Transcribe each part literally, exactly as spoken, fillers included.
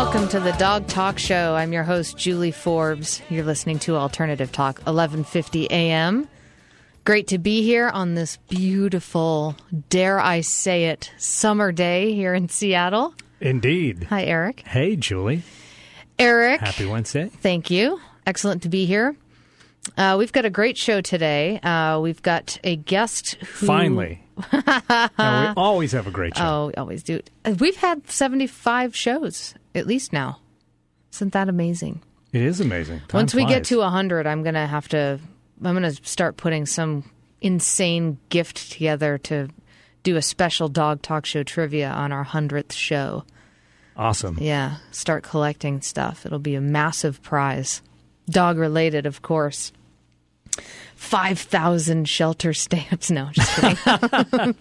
Welcome to the Dog Talk Show. I'm your host, Julie Forbes. You're listening to Alternative Talk, eleven fifty a.m. Great to be here on this beautiful, dare I say it, summer day here in Seattle. Indeed. Hi, Eric. Hey, Julie. Eric. Happy Wednesday. Thank you. Excellent to be here. Uh, we've got a great show today. Uh, we've got a guest who... Finally. No, we always have a great show. Oh, we always do. We've had seventy-five shows, at least now. Isn't that amazing? It is amazing. Time Once we flies. get to one hundred, I'm going to have to, I'm going to start putting some insane gift together to do a special Dog Talk Show trivia on our hundredth show. Awesome. Yeah, start collecting stuff. It'll be a massive prize. Dog related, of course. five thousand shelter stamps. No, just kidding.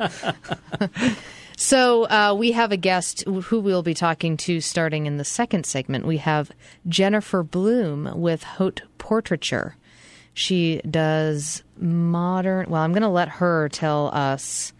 So uh, we have a guest who we'll be talking to starting in the second segment. We have Jennifer Bloom with Haute Portraiture. She does modern... Well, I'm going to let her tell us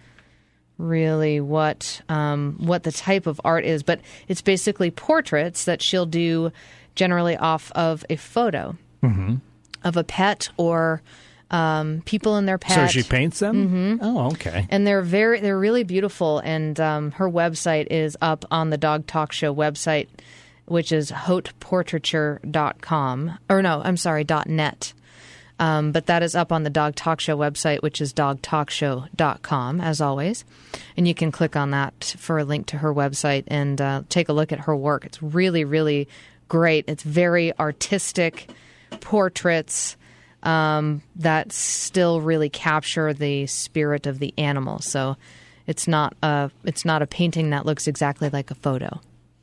really what um, what the type of art is. But it's basically portraits that she'll do generally off of a photo mm-hmm. of a pet or... Um, people in their pet. So she paints them? Mm-hmm. Oh, okay. And they're very, they're really beautiful. And um, her website is up on the Dog Talk Show website, which is haute portraiture dot com. Or no, I'm sorry, .net. Um, but that is up on the Dog Talk Show website, which is dog talk show dot com, as always. And you can click on that for a link to her website and uh, take a look at her work. It's really, really great. It's very artistic portraits. Um, that still really capture the spirit of the animal. So it's not a it's not a painting that looks exactly like a photo,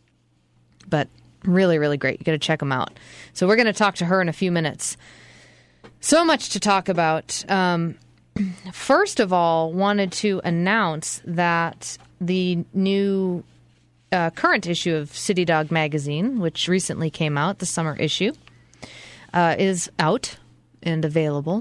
but really, really great. You got to check them out. So we're going to talk to her in a few minutes. So much to talk about. Um, first of all, wanted to announce that the new uh, current issue of City Dog Magazine, which recently came out, the summer issue, uh, is out and available,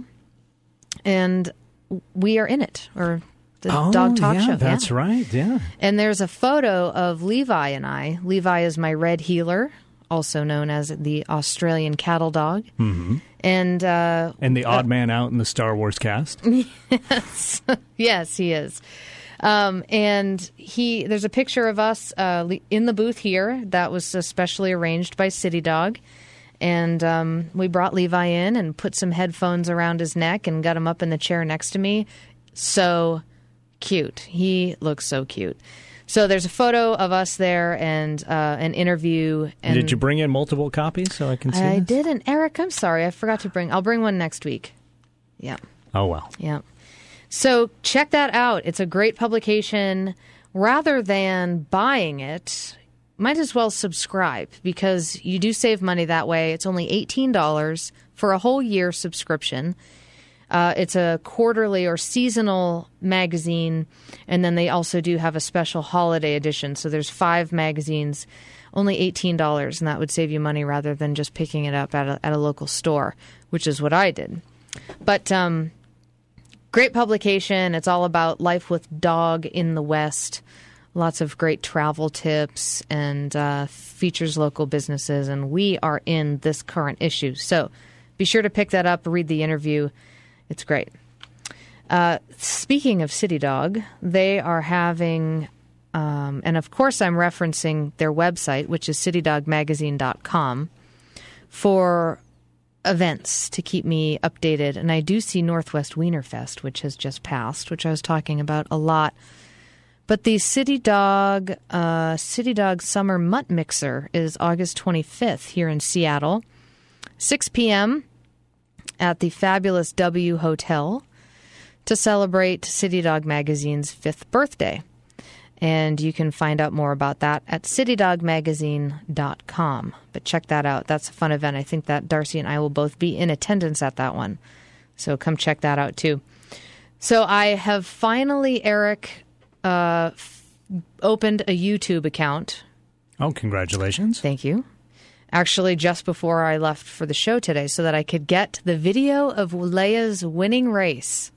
and we are in it, or the oh, Dog Talk yeah, Show. That's yeah. right, yeah. And there's a photo of Levi and I. Levi is my red heeler, also known as the Australian cattle dog. Mm-hmm. And uh, and the odd uh, man out in the Star Wars cast. Yes, yes, he is. Um, and he, there's a picture of us uh, in the booth here that was especially arranged by City Dog. And um, we brought Levi in and put some headphones around his neck and got him up in the chair next to me. So cute. He looks so cute. So there's a photo of us there and uh, an interview. And did you bring in multiple copies so I can see I this? didn't. Eric, I'm sorry. I forgot to bring. I'll bring one next week. Yeah. Oh, well. Yeah. So check that out. It's a great publication. Rather than buying it, might as well subscribe because you do save money that way. It's only eighteen dollars for a whole year subscription. Uh, it's a quarterly or seasonal magazine, and then they also do have a special holiday edition. So there's five magazines, only eighteen dollars, and that would save you money rather than just picking it up at a, at a local store, which is what I did. But um, great publication. It's all about life with dog in the West. Lots of great travel tips and uh, features local businesses, and we are in this current issue. So be sure to pick that up, read the interview. It's great. Uh, speaking of City Dog, they are having, um, and of course I'm referencing their website, which is city dog magazine dot com, for events to keep me updated. And I do see Northwest Wienerfest, which has just passed, which I was talking about a lot. But the City Dog uh, City Dog Summer Mutt Mixer is August twenty-fifth here in Seattle, six p.m. at the fabulous W Hotel to celebrate City Dog Magazine's fifth birthday. And you can find out more about that at city dog magazine dot com. But check that out. That's a fun event. I think that Darcy and I will both be in attendance at that one. So come check that out, too. So I have finally, Eric... Uh, f- opened a YouTube account. Oh, congratulations. Thank you. Actually, just before I left for the show today so that I could get the video of Leia's winning race.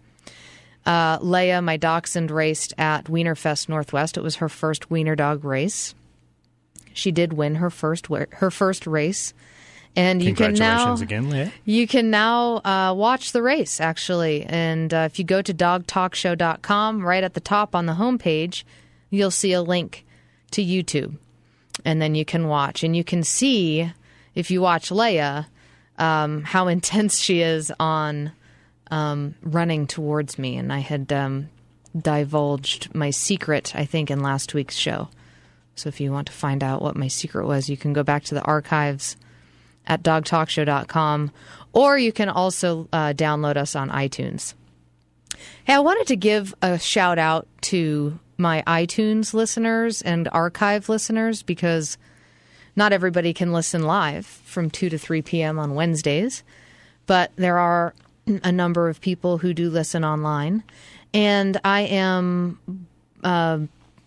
Uh, Leia, my dachshund, raced at Wienerfest Northwest. It was her first wiener dog race. She did win her first wa- her first race. And you can now, Congratulations again, Leah. You can now uh, watch the race, actually. And uh, if you go to dog talk show dot com, right at the top on the homepage, you'll see a link to YouTube. And then you can watch. And you can see, if you watch Leia, um, how intense she is on um, running towards me. And I had um, divulged my secret, I think, in last week's show. So if you want to find out what my secret was, you can go back to the archives at dog talk show dot com, or you can also uh, download us on iTunes. Hey, I wanted to give a shout out to my iTunes listeners and archive listeners, because not everybody can listen live from two to three p.m. on Wednesdays, but there are a number of people who do listen online. And I am uh,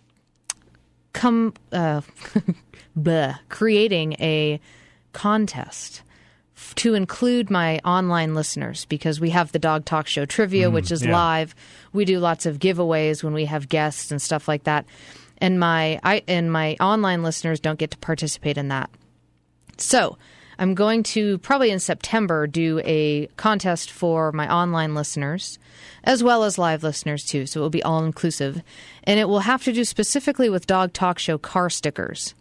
come uh, bleh, creating a contest f- to include my online listeners, because we have the Dog Talk Show Trivia, mm, which is yeah. live. We do lots of giveaways when we have guests and stuff like that. And my I and my online listeners don't get to participate in that. So I'm going to probably in September do a contest for my online listeners, as well as live listeners too. So it will be all inclusive, and it will have to do specifically with Dog Talk Show car stickers.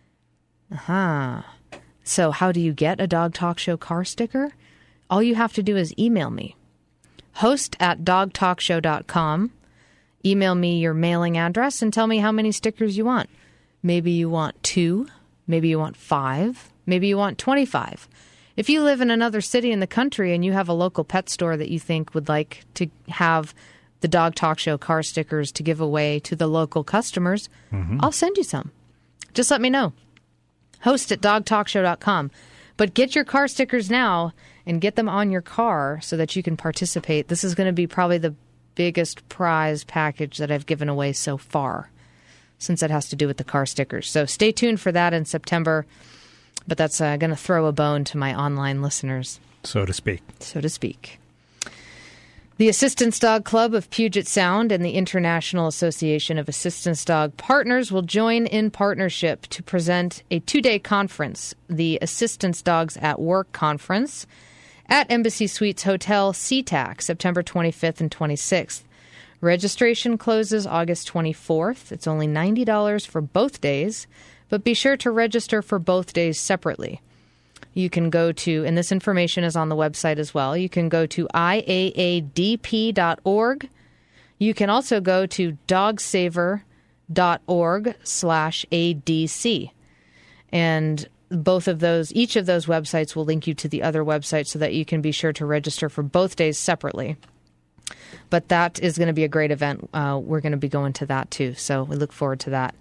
Aha. Uh-huh. So how do you get a Dog Talk Show car sticker? All you have to do is email me, host at dog talk show dot com. Email me your mailing address and tell me how many stickers you want. Maybe you want two. Maybe you want five. Maybe you want twenty-five. If you live in another city in the country and you have a local pet store that you think would like to have the Dog Talk Show car stickers to give away to the local customers, mm-hmm. I'll send you some. Just let me know. Host at dog talk show dot com. But get your car stickers now and get them on your car so that you can participate. This is going to be probably the biggest prize package that I've given away so far, since it has to do with the car stickers. So stay tuned for that in September. But that's uh, going to throw a bone to my online listeners. So to speak. So to speak. The Assistance Dog Club of Puget Sound and the International Association of Assistance Dog Partners will join in partnership to present a two-day conference, the Assistance Dogs at Work Conference, at Embassy Suites Hotel, SeaTac, September twenty-fifth and twenty-sixth. Registration closes August twenty-fourth. It's only ninety dollars for both days, but be sure to register for both days separately. You can go to, and this information is on the website as well, you can go to I A A D P dot org. You can also go to dogsaver.org slash ADC. And both of those, each of those websites will link you to the other website so that you can be sure to register for both days separately. But that is going to be a great event. Uh, we're going to be going to that too. So we look forward to that.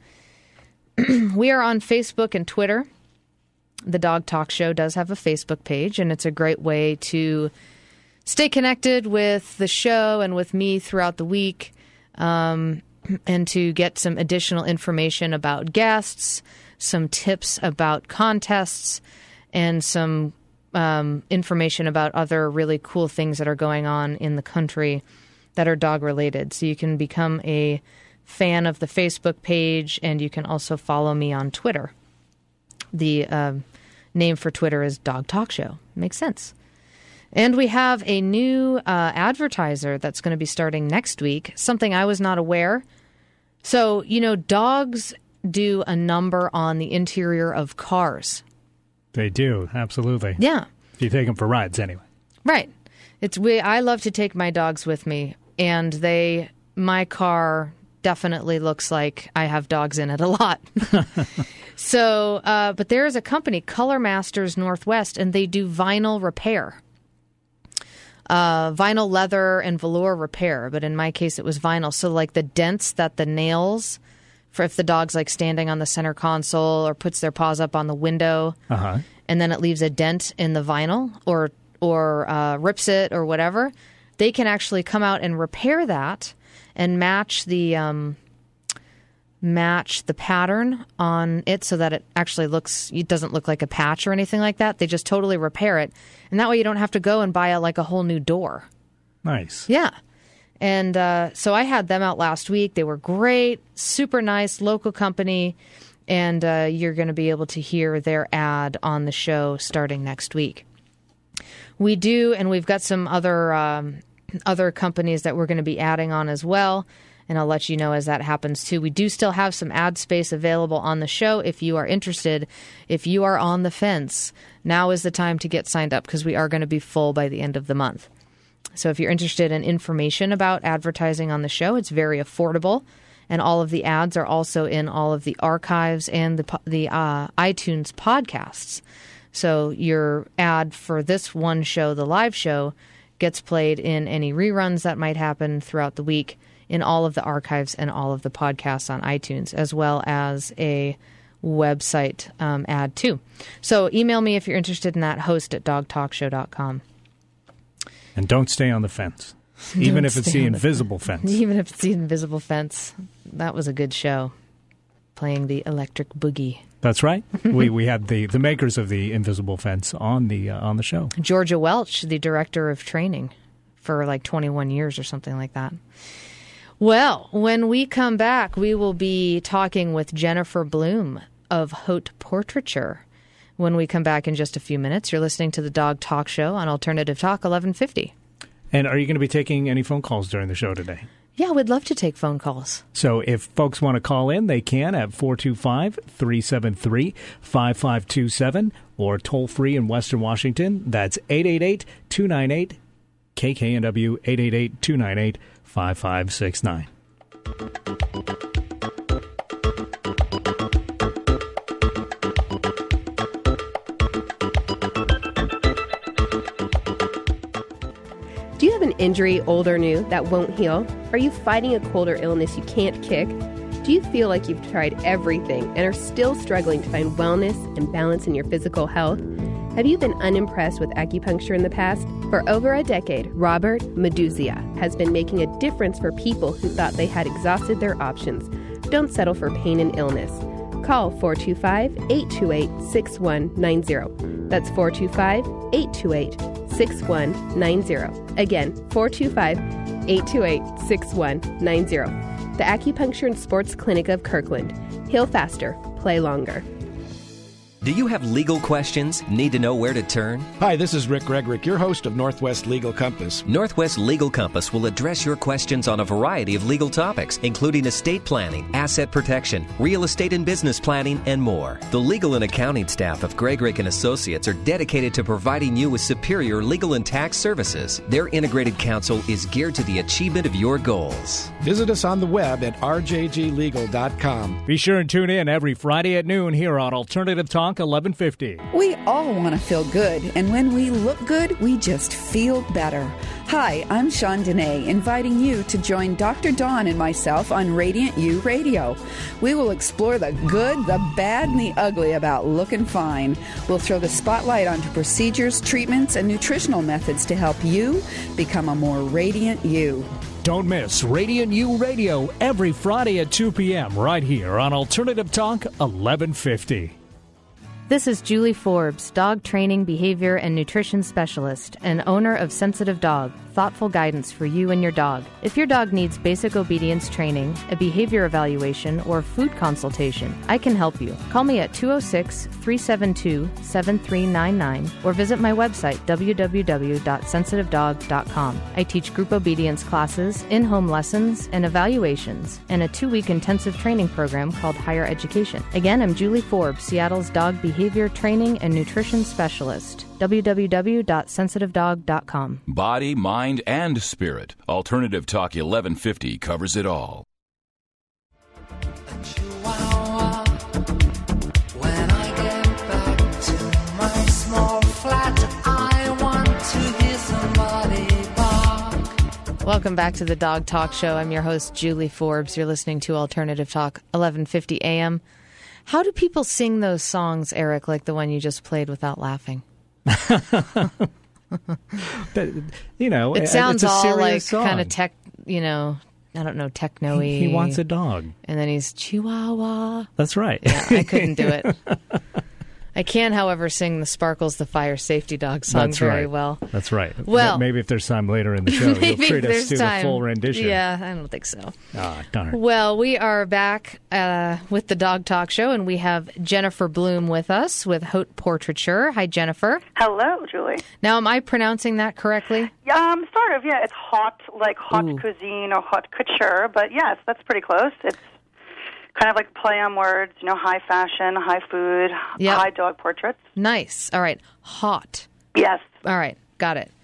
We are on Facebook and Twitter. The Dog Talk Show does have a Facebook page, and it's a great way to stay connected with the show and with me throughout the week, um, and to get some additional information about guests, some tips about contests, and some um, information about other really cool things that are going on in the country that are dog-related. So you can become a fan of the Facebook page, and you can also follow me on Twitter. The uh, name for Twitter is Dog Talk Show. Makes sense. And we have a new uh, advertiser that's going to be starting next week, something I was not aware. So, you know, dogs do a number on the interior of cars. They do, absolutely. Yeah. If you take them for rides, anyway. Right. It's we. I love to take my dogs with me, and they, my car definitely looks like I have dogs in it a lot. So, uh, but there is a company, Color Masters Northwest, and they do vinyl repair. Uh, vinyl, leather, and velour repair. But in my case, it was vinyl. So like the dents that the nails, for if the dog's like standing on the center console or puts their paws up on the window, uh-huh. and then it leaves a dent in the vinyl or, or uh, rips it or whatever, they can actually come out and repair that and match the um, match the pattern on it so that it actually looks, it doesn't look like a patch or anything like that. They just totally repair it. And that way you don't have to go and buy a, like a whole new door. Nice. Yeah. And uh, so I had them out last week. They were great, super nice, local company. and uh, you're going to be able to hear their ad on the show starting next week. We do, and we've got some other um, other companies that we're going to be adding on as well, and I'll let you know as that happens too. We do still have some ad space available on the show if you are interested. If you are on the fence, now is the time to get signed up because we are going to be full by the end of the month. So if you're interested in information about advertising on the show, it's very affordable, and all of the ads are also in all of the archives and the the uh, iTunes podcasts. So your ad for this one show, the live show, gets played in any reruns that might happen throughout the week in all of the archives and all of the podcasts on iTunes, as well as a website um, ad too. So email me if you're interested in that, host at dog talk show dot com. And don't stay on the fence, even if it's the invisible fence. Even if it's the invisible fence. That was a good show, playing the electric boogie. That's right. we we had the, the makers of the invisible fence on the uh, on the show. Georgia Welch, the director of training for like twenty-one years or something like that. Well, when we come back, we will be talking with Jennifer Bloom of Haute Portraiture. When we come back in just a few minutes, you're listening to the Dog Talk Show on Alternative Talk eleven fifty. And are you going to be taking any phone calls during the show today? Yeah, we'd love to take phone calls. So if folks want to call in, they can at four two five, three seven three, five five two seven or toll free in Western Washington. That's eight eight eight, two nine eight, K K N W, eight eight eight, two nine eight, five five six nine. Do you have an injury, old or new, that won't heal? Are you fighting a cold or illness you can't kick? Do you feel like you've tried everything and are still struggling to find wellness and balance in your physical health? Have you been unimpressed with acupuncture in the past? For over a decade, Robert Meduzia has been making a difference for people who thought they had exhausted their options. Don't settle for pain and illness. Call four two five, eight two eight, six one nine zero. That's four two five, eight two eight, six one nine zero. Again, four two five, eight two eight, six one nine zero. The Acupuncture and Sports Clinic of Kirkland. Heal faster, play longer. Do you have legal questions? Need to know where to turn? Hi, this is Rick Gregrick, your host of Northwest Legal Compass. Northwest Legal Compass will address your questions on a variety of legal topics, including estate planning, asset protection, real estate and business planning, and more. The legal and accounting staff of Gregrick and Associates are dedicated to providing you with superior legal and tax services. Their integrated counsel is geared to the achievement of your goals. Visit us on the web at r j g legal dot com. Be sure and tune in every Friday at noon here on Alternative Talk eleven fifty. We all want to feel good, and when we look good, we just feel better. Hi, I'm Shawn Dene, inviting you to join Doctor Dawn and myself on Radiant You Radio. We will explore the good, the bad, and the ugly about looking fine. We'll throw the spotlight onto procedures, treatments, and nutritional methods to help you become a more radiant you. Don't miss Radiant You Radio every Friday at two p.m. right here on Alternative Talk eleven fifty. This is Julie Forbes, dog training, behavior, and nutrition specialist, and owner of Sensitive Dog, thoughtful guidance for you and your dog. If your dog needs basic obedience training, a behavior evaluation, or food consultation, I can help you. Call me at two oh six, three seven two, seven three nine nine or visit my website, w w w dot sensitive dog dot com. I teach group obedience classes, in-home lessons, and evaluations, and a two-week intensive training program called Higher Education. Again, I'm Julie Forbes, Seattle's dog behavior training and nutrition specialist. w w w dot sensitive dog dot com. Body, mind, and spirit. Alternative Talk eleven fifty covers it all. When I get back to my small flat, I want to hear somebody bark. Welcome back to the Dog Talk Show. I'm your host, Julie Forbes. You're listening to Alternative Talk eleven fifty A M. How do people sing those songs, Eric, like the one you just played without laughing? But, you know, it sounds it's a all like song. kind of tech, you know, I don't know, techno-y. He, he wants a dog. And then he's chihuahua. That's right. Yeah, I couldn't do it. I can, however, sing the Sparkles the Fire Safety Dog song That's very right. well. That's right. Well, maybe if there's time later in the show, you'll treat us to time. the full rendition. Yeah, I don't think so. Ah, darn. Well, we are back uh, with the Dog Talk Show, and we have Jennifer Bloom with us with Haute Portraiture. Hi, Jennifer. Hello, Julie. Now, am I pronouncing that correctly? Um, sort of, yeah. It's hot, like hot Ooh. cuisine or haute couture, but yes, that's pretty close. It's kind of like play on words, you know, high fashion, high food, Yep. high dog portraits. Nice. All right. Hot. Yes. All right. Got it.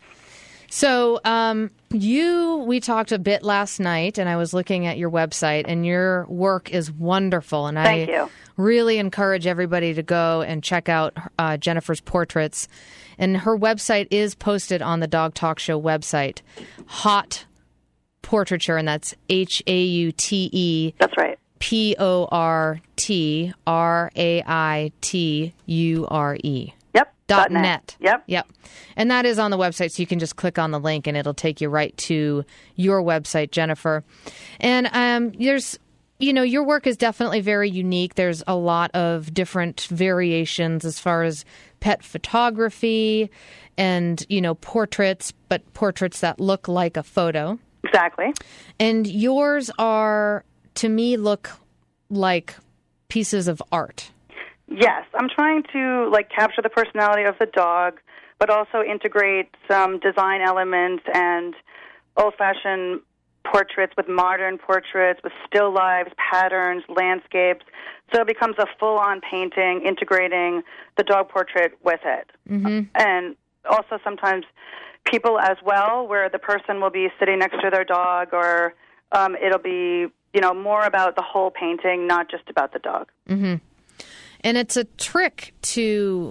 So, um, you, we talked a bit last night, and I was looking at your website, and your work is wonderful. And Thank I you. really encourage everybody to go and check out uh, Jennifer's portraits. And her website is posted on the Dog Talk Show website, Haute Portraiture, and that's H A U T E. That's right. P O R T R A I T U R E. Yep. Dot net. net. Yep. Yep. And that is on the website, so you can just click on the link and it'll take you right to your website, Jennifer. And um, there's, you know, your work is definitely very unique. There's a lot of different variations as far as pet photography and, you know, portraits, but portraits that look like a photo. Exactly. And yours are, to me, look like pieces of art. Yes, I'm trying to like capture the personality of the dog, but also integrate some design elements and old-fashioned portraits with modern portraits, with still lives, patterns, landscapes. So it becomes a full-on painting, integrating the dog portrait with it. Mm-hmm. And also sometimes people as well, where the person will be sitting next to their dog, or um, it'll be, you know, more about the whole painting, not just about the dog. Mm-hmm. And it's a trick to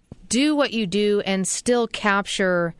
do what you do and still capture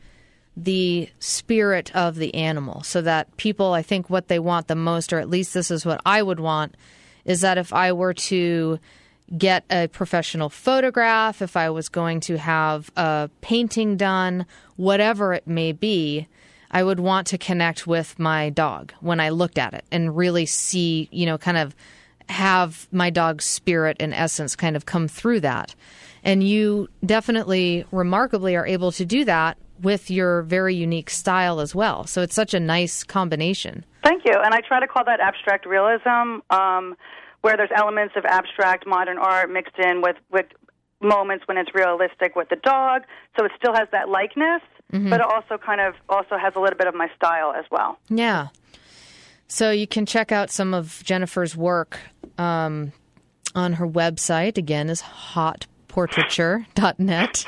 the spirit of the animal, so that people, I think what they want the most, or at least this is what I would want, is that if I were to get a professional photograph, if I was going to have a painting done, whatever it may be, I would want to connect with my dog when I looked at it and really see, you know, kind of have my dog's spirit and essence kind of come through that. And you definitely, remarkably, are able to do that with your very unique style as well. So it's such a nice combination. Thank you. And I try to call that abstract realism, um, where there's elements of abstract modern art mixed in with, with moments when it's realistic with the dog. So it still has that likeness, mm-hmm. but it also kind of also has a little bit of my style as well. Yeah. So you can check out some of Jennifer's work um, on her website. Again, is haute portraiture dot net.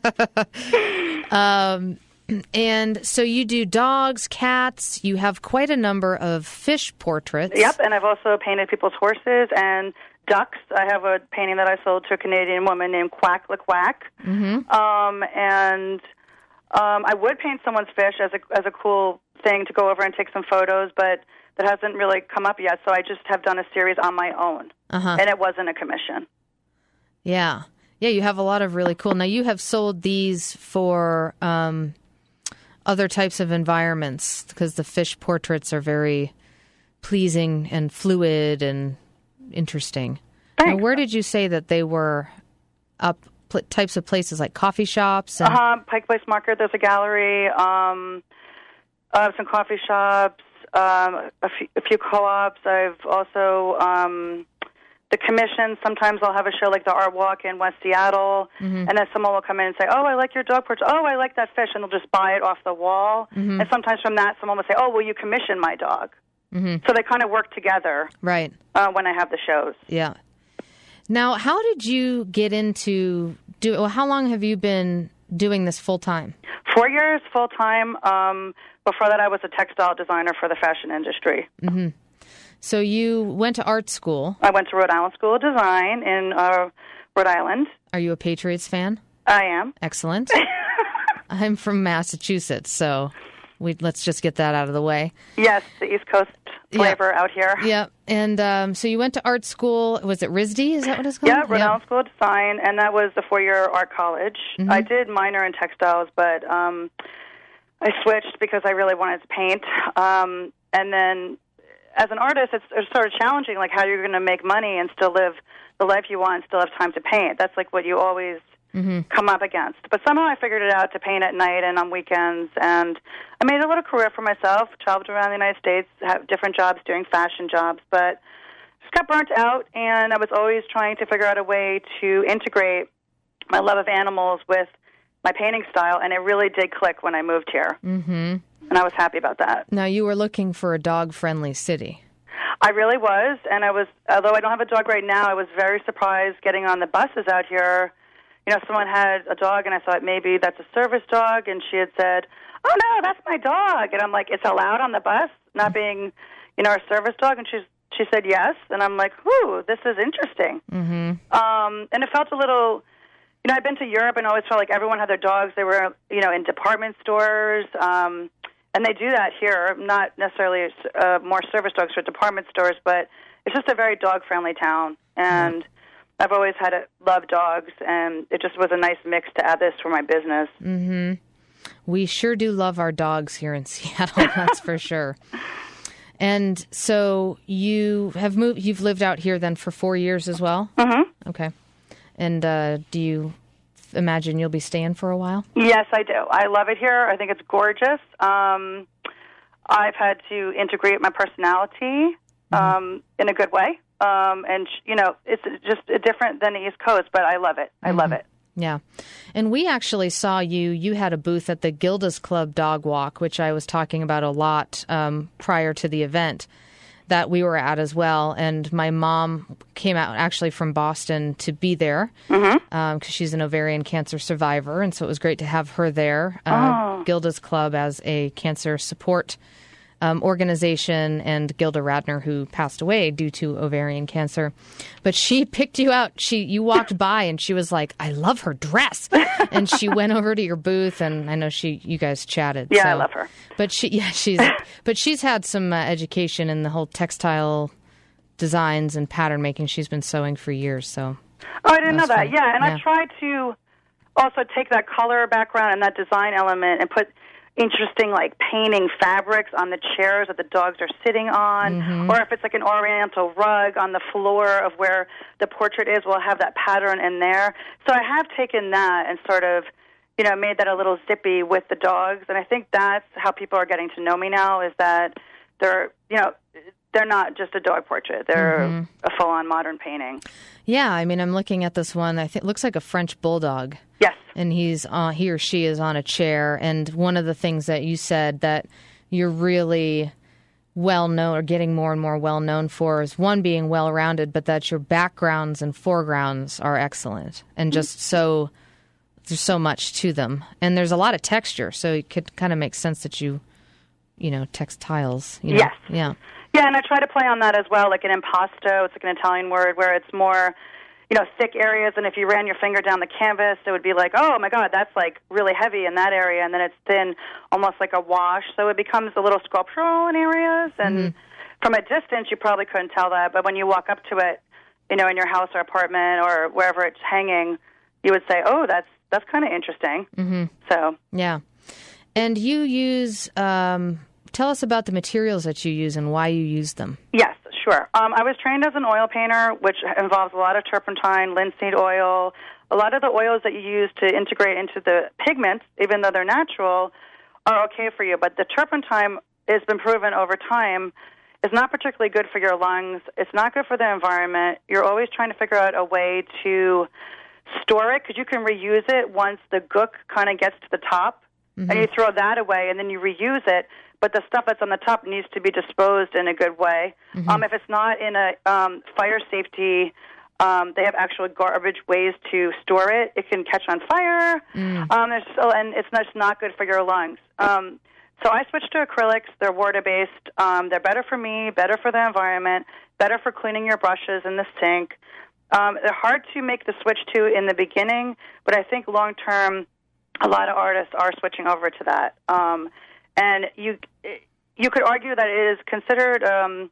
um, and so you do dogs, cats. You have quite a number of fish portraits. Yep, and I've also painted people's horses and ducks. I have a painting that I sold to a Canadian woman named Quack La Quack. Mm-hmm. Um, and um, I would paint someone's fish as a as a cool thing to go over and take some photos, but that hasn't really come up yet. So I just have done a series on my own, uh-huh. and it wasn't a commission. Yeah. Yeah, you have a lot of really cool. Now, you have sold these for um, other types of environments, because the fish portraits are very pleasing and fluid and interesting. Thanks. Now, where did you say that they were up pl- types of places like coffee shops? And- Uh-huh. Pike Place Market, there's a gallery, um, uh, some coffee shops, um, a, few, a few co-ops. I've also... Um, the commission, sometimes I'll have a show like the Art Walk in West Seattle, mm-hmm. and then someone will come in and say, oh, I like your dog portrait. Oh, I like that fish, and they'll just buy it off the wall. Mm-hmm. And sometimes from that, someone will say, oh, will you commission my dog? Mm-hmm. So they kind of work together right. uh, when I have the shows. Yeah. Now, how did you get into, do? Well, how long have you been doing this full-time? Four years full-time. Um, before that, I was a textile designer for the fashion industry. Mm-hmm. So you went to art school. I went to Rhode Island School of Design in uh, Rhode Island. Are you a Patriots fan? I am. Excellent. I'm from Massachusetts, so we let's just get that out of the way. Yes, the East Coast flavor yeah. out here. Yeah, and um, so you went to art school. Was it R I S D? Is that what it's called? Yeah, Rhode yeah. Island School of Design, and that was a four-year art college. Mm-hmm. I did minor in textiles, but um, I switched because I really wanted to paint, um, and then as an artist, it's, it's sort of challenging, like how you're going to make money and still live the life you want and still have time to paint. That's like what you always mm-hmm. come up against. But somehow I figured it out to paint at night and on weekends, and I made a little career for myself, traveled around the United States, had different jobs doing fashion jobs, but just got burnt out, and I was always trying to figure out a way to integrate my love of animals with my painting style, and it really did click when I moved here. Mm-hmm. And I was happy about that. Now, you were looking for a dog-friendly city. I really was, and I was, although I don't have a dog right now, I was very surprised getting on the buses out here. You know, someone had a dog, and I thought maybe that's a service dog, and she had said, oh, no, that's my dog. And I'm like, it's allowed on the bus, not being, you know, a service dog? And she's, she said yes, and I'm like, whew, this is interesting. Mm-hmm. Um, and it felt a little... You know, I've been to Europe and always felt like everyone had their dogs. They were, you know, in department stores, um, and they do that here. Not necessarily uh, more service dogs for department stores, but it's just a very dog-friendly town. And mm-hmm. I've always had a, loved dogs, and it just was a nice mix to add this for my business. Mm-hmm. We sure do love our dogs here in Seattle, that's for sure. And so you have moved. You've lived out here then for four years as well? Mm-hmm. Okay. And uh, do you imagine you'll be staying for a while? Yes, I do. I love it here. I think it's gorgeous. Um, I've had to integrate my personality um, mm-hmm. in a good way. Um, and, you know, it's just different than the East Coast, but I love it. I mm-hmm. love it. Yeah. And we actually saw you. You had a booth at the Gilda's Club Dog Walk, which I was talking about a lot um, prior to the event that we were at as well. And my mom came out actually from Boston to be there because mm-hmm. um, she's an ovarian cancer survivor. And so it was great to have her there. Uh, oh. Gilda's Club as a cancer support um, organization, and Gilda Radner, who passed away due to ovarian cancer. But she picked you out. She You walked by and she was like, I love her dress. And she went over to your booth, and I know she, you guys chatted. Yeah, so. I love her. But she, yeah, she's, but she's had some uh, education in the whole textile designs and pattern making. She's been sewing for years, so. Oh, I didn't know that. Fun. Yeah, and yeah. I tried to also take that color background and that design element and put interesting, like, painting fabrics on the chairs that the dogs are sitting on, mm-hmm. or if it's like an oriental rug on the floor of where the portrait is, we'll have that pattern in there. So I have taken that and sort of, you know, made that a little zippy with the dogs, and I think that's how people are getting to know me now, is that they're, you know, they're not just a dog portrait. They're mm-hmm. a full-on modern painting. Yeah, I mean, I'm looking at this one. I think it looks like a French bulldog. Yes. And he's uh, he or she is on a chair. And one of the things that you said that you're really well known or getting more and more well known for is, one, being well rounded, but that your backgrounds and foregrounds are excellent and just so there's so much to them. And there's a lot of texture, so it could kind of make sense that you, you know, textiles. You know? Yes. Yeah. Yeah, and I try to play on that as well, like an impasto. It's like an Italian word where it's more, you know, thick areas, and if you ran your finger down the canvas, it would be like, oh, my God, that's, like, really heavy in that area, and then it's thin, almost like a wash, so it becomes a little sculptural in areas, and mm-hmm. from a distance, you probably couldn't tell that, but when you walk up to it, you know, in your house or apartment or wherever it's hanging, you would say, oh, that's that's kind of interesting. Mm-hmm. So yeah. And you use, um, tell us about the materials that you use and why you use them. Yes, sure. Um, I was trained as an oil painter, which involves a lot of turpentine, linseed oil. A lot of the oils that you use to integrate into the pigments, even though they're natural, are okay for you. But the turpentine has been proven over time is not particularly good for your lungs. It's not good for the environment. You're always trying to figure out a way to store it, because you can reuse it once the gook kind of gets to the top, mm-hmm. and you throw that away, and then you reuse it. But the stuff that's on the top needs to be disposed in a good way. Mm-hmm. Um, if it's not in a um, fire safety, um, they have actual garbage ways to store it. It can catch on fire, mm. um, there's, and it's just not good for your lungs. Um, so I switched to acrylics. They're water-based. Um, they're better for me, better for the environment, better for cleaning your brushes in the sink. Um, they're hard to make the switch to in the beginning, but I think long-term, a lot of artists are switching over to that. Um, and you you could argue that it is considered um,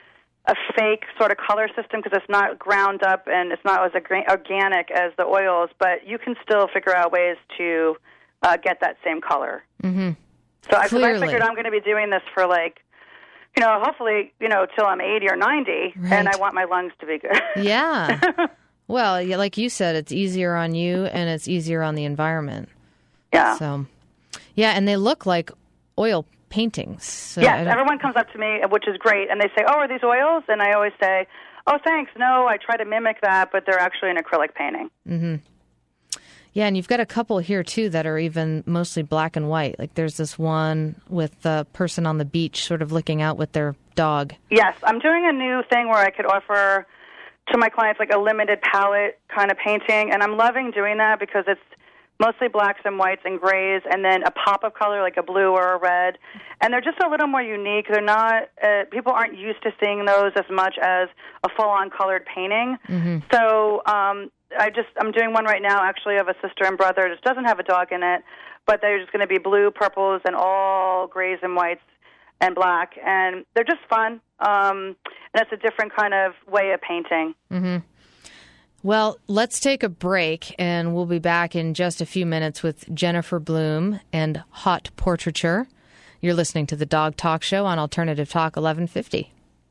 a fake sort of color system because it's not ground up and it's not as organic as the oils, but you can still figure out ways to uh, get that same color. Mm-hmm. So I, I figured I'm going to be doing this for like you know, hopefully, you know, till I'm eighty or ninety, Right. and I want my lungs to be good. Yeah. Well, yeah, like you said, it's easier on you and it's easier on the environment. Yeah. So, yeah, and they look like oil paintings. So I yes, don't- everyone comes up to me, which is great, and they say, "Oh, are these oils?" And I always say, "Oh, thanks. No, I try to mimic that, but they're actually an acrylic painting." Mm-hmm. Yeah, and you've got a couple here, too, that are even mostly black and white. Like there's this one with the person on the beach sort of looking out with their dog. Yes, I'm doing a new thing where I could offer to my clients like a limited palette kind of painting, and I'm loving doing that because it's mostly blacks and whites and grays, and then a pop of color like a blue or a red. And they're just a little more unique. They're not, uh, people aren't used to seeing those as much as a full-on colored painting. Mm-hmm. So um, I just, I'm doing one right now actually of a sister and brother. It doesn't have a dog in it, but they're just going to be blue, purples, and all grays and whites and black. And they're just fun. Um, and it's a different kind of way of painting. Mm-hmm. Well, let's take a break, and we'll be back in just a few minutes with Jennifer Bloom and Hot Portraiture. You're listening to the Dog Talk Show on Alternative Talk eleven fifty.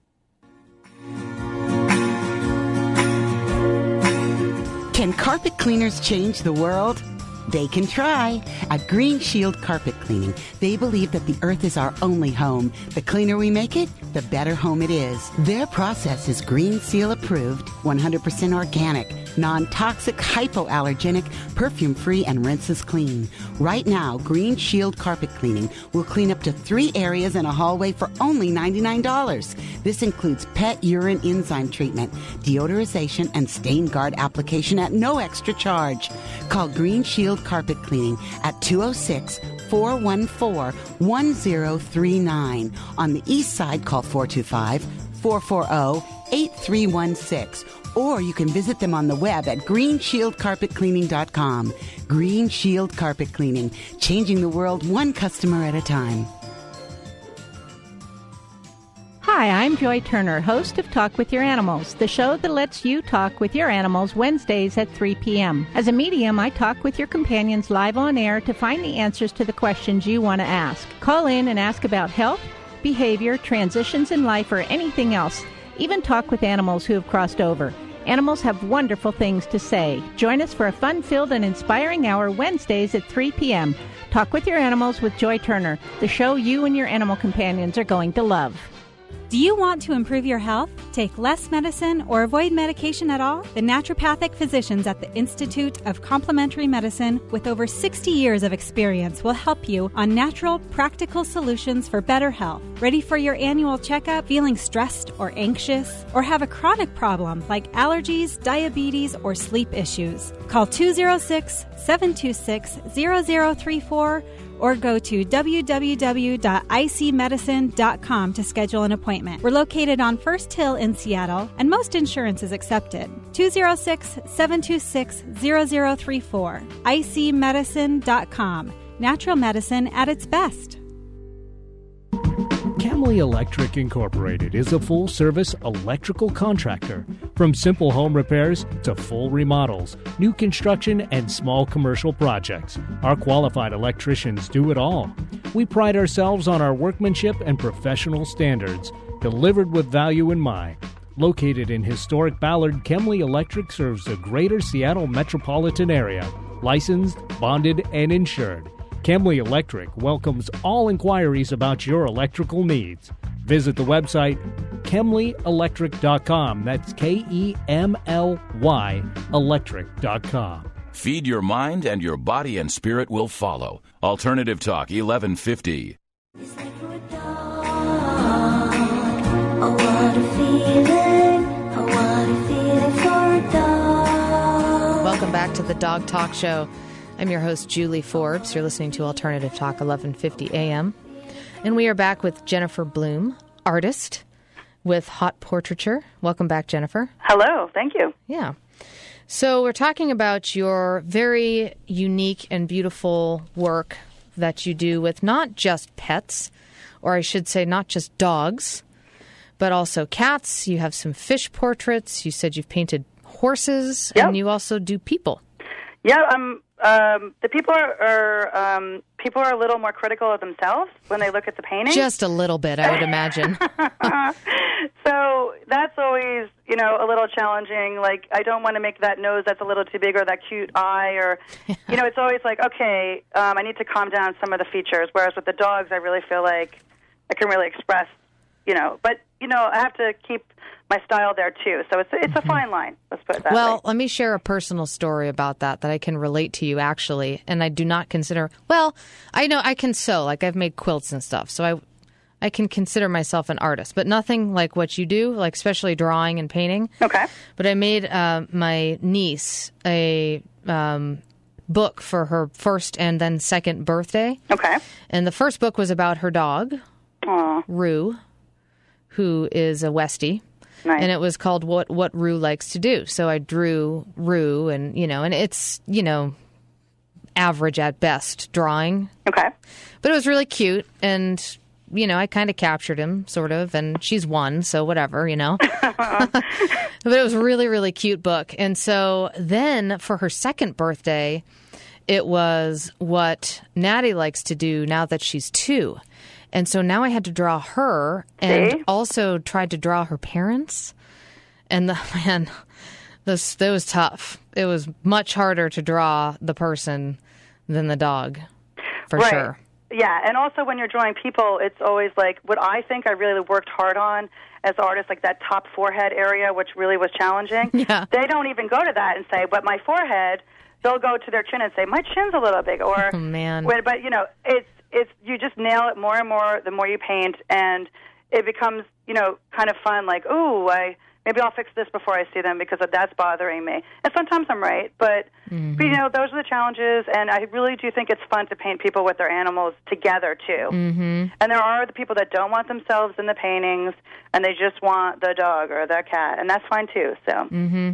Can carpet cleaners change the world? They can try. At Green Shield Carpet Cleaning, they believe that the earth is our only home. The cleaner we make it, the better home it is. Their process is Green Seal approved, one hundred percent organic, non-toxic, hypoallergenic, perfume-free, and rinses clean. Right now, Green Shield Carpet Cleaning will clean up to three areas in a hallway for only ninety-nine dollars. This includes pet urine enzyme treatment, deodorization, and stain guard application at no extra charge. Call Green Shield Carpet Cleaning at two oh six, four one four, one oh three nine. On the east side, call four two five, four four zero, eight three one six. Or you can visit them on the web at green shield carpet cleaning dot com. Green Shield Carpet Cleaning, changing the world one customer at a time. Hi, I'm Joy Turner, host of Talk with Your Animals, the show that lets you talk with your animals Wednesdays at three p.m. As a medium, I talk with your companions live on air to find the answers to the questions you want to ask. Call in and ask about health, behavior, transitions in life, or anything else. Even talk with animals who have crossed over. Animals have wonderful things to say. Join us for a fun-filled and inspiring hour Wednesdays at three p.m. Talk with Your Animals with Joy Turner, the show you and your animal companions are going to love. Do you want to improve your health, take less medicine, or avoid medication at all? The naturopathic physicians at the Institute of Complementary Medicine, with over sixty years of experience, will help you on natural, practical solutions for better health. Ready for your annual checkup, feeling stressed or anxious, or have a chronic problem like allergies, diabetes, or sleep issues? Call two oh six, seven two six, zero zero three four or go to w w w dot i c medicine dot com to schedule an appointment. We're located on First Hill in Seattle, and most insurance is accepted. two oh six, seven two six, zero zero three four. i c medicine dot com. Natural medicine at its best. Camley Electric Incorporated is a full-service electrical contractor. From simple home repairs to full remodels, new construction, and small commercial projects, our qualified electricians do it all. We pride ourselves on our workmanship and professional standards, delivered with value in mind. Located in historic Ballard, Camley Electric serves the greater Seattle metropolitan area, licensed, bonded, and insured. Camley Electric welcomes all inquiries about your electrical needs. Visit the website kemley electric dot com. That's K E M L Y electric dot com. Feed your mind and your body and spirit will follow. Alternative Talk eleven fifty. It's like for a dog. Oh, what a feeling. Oh, what a feeling for a dog. Welcome back to the Dog Talk Show. I'm your host, Julie Forbes. You're listening to Alternative Talk eleven fifty A M. And we are back with Jennifer Bloom, artist with Hot Portraiture. Welcome back, Jennifer. Hello. Thank you. Yeah. So we're talking about your very unique and beautiful work that you do with not just pets, or I should say not just dogs, but also cats. You have some fish portraits. You said you've painted horses, Yep. and you also do people. Yeah, I'm um, the people are, are um, people are a little more critical of themselves when they look at the painting. Just a little bit, I would imagine. So that's always, you know, a little challenging. Like, I don't want to make that nose that's a little too big or that cute eye, or, you know, it's always like, okay, um, I need to calm down some of the features. Whereas with the dogs, I really feel like I can really express, you know, but, you know, I have to keep my style there too. So it's it's a fine line. Let's put it that Well, way. let me share a personal story about that that I can relate to you actually, and I do not consider. Well, I know I can sew, like I've made quilts and stuff, so I I can consider myself an artist, but nothing like what you do, like especially drawing and painting. Okay. But I made uh, my niece a um, book for her first and then second birthday. Okay. And the first book was about her dog, Aww. Rue, who is a Westie. Nice. And it was called What What Rue Likes to Do. So I drew Rue, and, you know, and it's, you know, average at best drawing. Okay. But it was really cute, and, you know, I kind of captured him, sort of, and she's one, so whatever, you know. But it was a really, really cute book. And so then for her second birthday, it was what Natty likes to do now that she's two. And so now I had to draw her and See? also tried to draw her parents. And the, man, this that was tough. It was much harder to draw the person than the dog, for right. sure. Yeah, and also when you're drawing people, it's always like what I think I really worked hard on as artists, like that top forehead area, which really was challenging. Yeah. They don't even go to that and say, but my forehead, they'll go to their chin and say, my chin's a little big. Or, Oh, man. But, but you know, it's, it's you just nail it more and more the more you paint, and it becomes, you know, kind of fun, like, ooh, I... maybe I'll fix this before I see them because that's bothering me. And sometimes I'm right, but, Mm-hmm. but you know, those are the challenges, and I really do think it's fun to paint people with their animals together, too. Mm-hmm. And there are the people that don't want themselves in the paintings, and they just want the dog or the cat, and that's fine, too. So. Mm-hmm.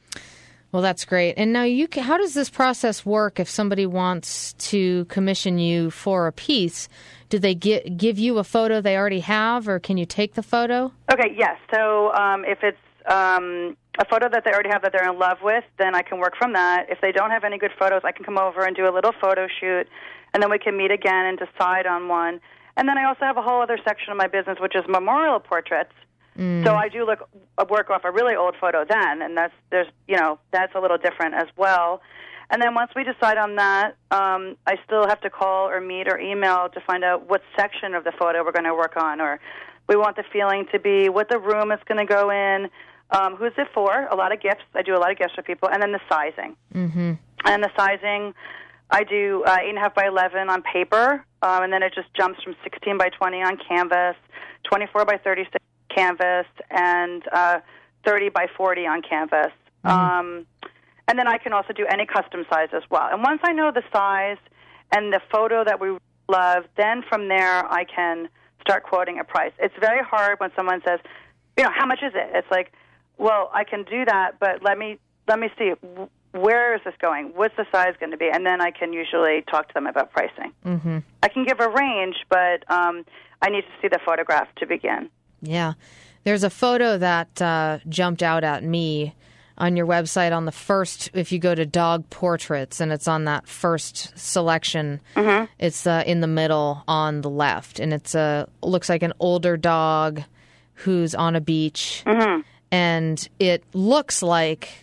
Well, that's great. And now, you can, how does this process work if somebody wants to commission you for a piece? Do they get, give you a photo they already have, or can you take the photo? Okay, yes. So um, if it's um, a photo that they already have that they're in love with, then I can work from that. If they don't have any good photos, I can come over and do a little photo shoot, and then we can meet again and decide on one. And then I also have a whole other section of my business, which is memorial portraits. Mm. So I do look work off a really old photo then, and that's there's you know that's a little different as well. And then once we decide on that, um, I still have to call or meet or email to find out what section of the photo we're going to work on, or we want the feeling to be, what the room is going to go in, um, who's it for, a lot of gifts. I do a lot of gifts for people, and then the sizing. Mm-hmm. And the sizing, I do uh, eight and a half by eleven on paper, um, and then it just jumps from sixteen by twenty on canvas, twenty-four by thirty-six canvas, and uh, thirty by forty on canvas. Mm-hmm. Um, and then I can also do any custom size as well. And once I know the size and the photo that we love, then from there I can start quoting a price. It's very hard when someone says, you know, how much is it? It's like, well, I can do that, but let me let me see, where is this going? What's the size going to be? And then I can usually talk to them about pricing. Mm-hmm. I can give a range, but um, I need to see the photograph to begin. Yeah. There's a photo that uh, jumped out at me on your website on the first, if you go to dog portraits, and it's on that first selection. Mm-hmm. It's uh, in the middle on the left, and it's a looks like an older dog who's on a beach, mm-hmm. and it looks like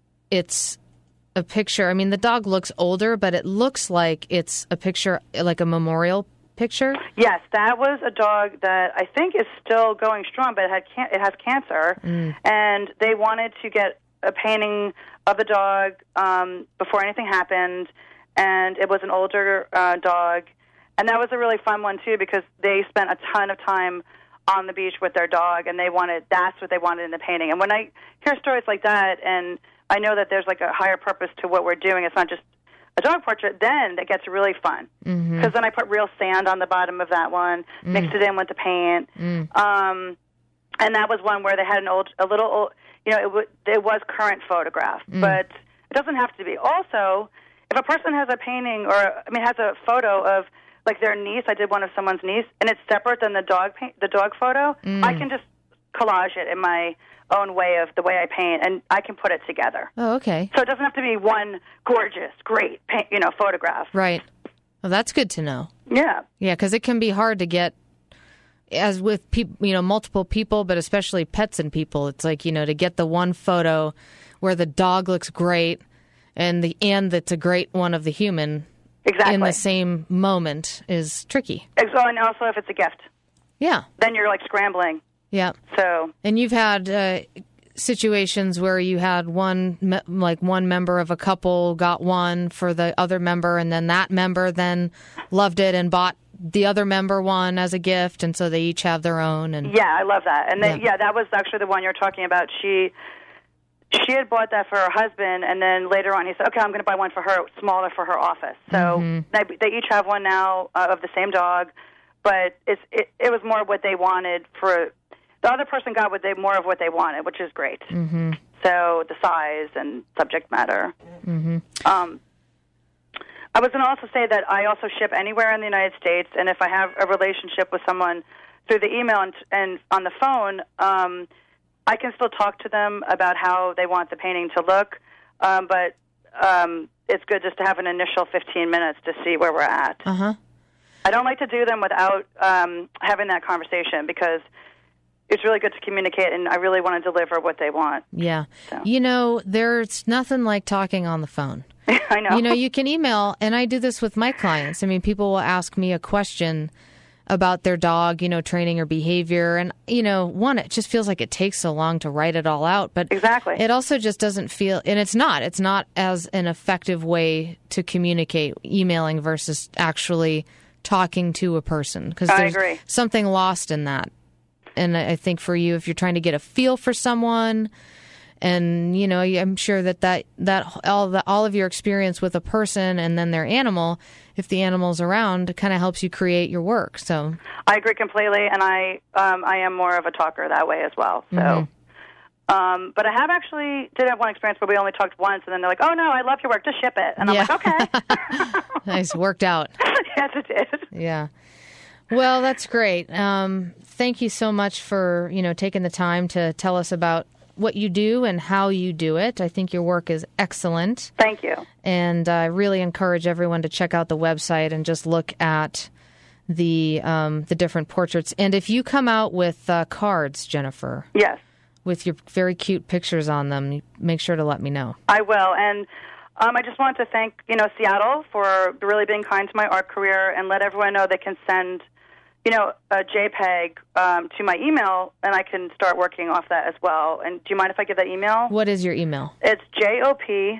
it's a picture. I mean, the dog looks older, but it looks like it's a picture, like a memorial picture. Yes, that was a dog that I think is still going strong, but it had can- it has cancer, Mm. and they wanted to get a painting of the dog um, before anything happened, and it was an older uh, dog, and that was a really fun one too because they spent a ton of time on the beach with their dog, and they wanted that's what they wanted in the painting. And when I hear stories like that, and I know that there's like a higher purpose to what we're doing, it's not just a dog portrait, then that gets really fun. Because Mm-hmm. then I put real sand on the bottom of that one, Mm. mixed it in with the paint. Mm. Um, and that was one where they had an old, a little old, you know, it, w- it was current photograph. Mm. But it doesn't have to be. Also, if a person has a painting or, I mean, has a photo of, like, their niece, I did one of someone's niece, and it's separate than the dog paint, the dog photo, Mm. I can just collage it in my own way of the way I paint, and I can put it together. Oh, okay. So it doesn't have to be one gorgeous, great, paint, you know, photograph. Right. Well, that's good to know. Yeah. Yeah, because it can be hard to get, as with people, you know, multiple people, but especially pets and people. It's like, you know, to get the one photo where the dog looks great and the and that's a great one of the human exactly. in the same moment is tricky. So, and also if it's a gift. Yeah. Then you're like scrambling. Yeah. So. And you've had uh, situations where you had one, me- like one member of a couple got one for the other member, and then that member then loved it and bought the other member one as a gift, and so they each have their own. And yeah, I love that. And then, yeah. yeah, that was actually the one you're talking about. She she had bought that for her husband, and then later on he said, okay, I'm going to buy one for her, smaller for her office. So Mm-hmm. they, they each have one now uh, of the same dog, but it's it, it was more what they wanted for. The other person got what they more of what they wanted, which is great. Mm-hmm. So the size and subject matter. Mm-hmm. Um, I was going to also say that I also ship anywhere in the United States, and if I have a relationship with someone through the email and, and on the phone, um, I can still talk to them about how they want the painting to look, um, but um, it's good just to have an initial fifteen minutes to see where we're at. Uh-huh. I don't like to do them without um, having that conversation because it's really good to communicate, and I really want to deliver what they want. Yeah. So. You know, there's nothing like talking on the phone. I know. You know, you can email, and I do this with my clients. I mean, people will ask me a question about their dog, you know, training or behavior. And, you know, one, it just feels like it takes so long to write it all out. But exactly. It also just doesn't feel, and it's not, it's not as an effective way to communicate, emailing versus actually talking to a person. Because I there's agree. something lost in that. And I think for you, if you're trying to get a feel for someone, and you know, I'm sure that that, that all the all of your experience with a person and then their animal, if the animal's around, kind of helps you create your work. So I agree completely, and I um, I am more of a talker that way as well. So, mm-hmm. um, but I have actually did have one experience where we only talked once, and then they're like, "Oh no, I love your work, just ship it," and yeah. I'm like, "Okay." Nice, worked out. Yes, it did. Yeah. Well, that's great. Um, thank you so much for, you know, taking the time to tell us about what you do and how you do it. I think your work is excellent. Thank you. And I really encourage everyone to check out the website and just look at the um, the different portraits. And if you come out with uh, cards, Jennifer, yes, with your very cute pictures on them, make sure to let me know. I will. And Um, I just wanted to thank, you know, Seattle for really being kind to my art career, and let everyone know they can send, you know, a JPEG um, to my email, and I can start working off that as well. And do you mind if I give that email? What is your email? It's J O P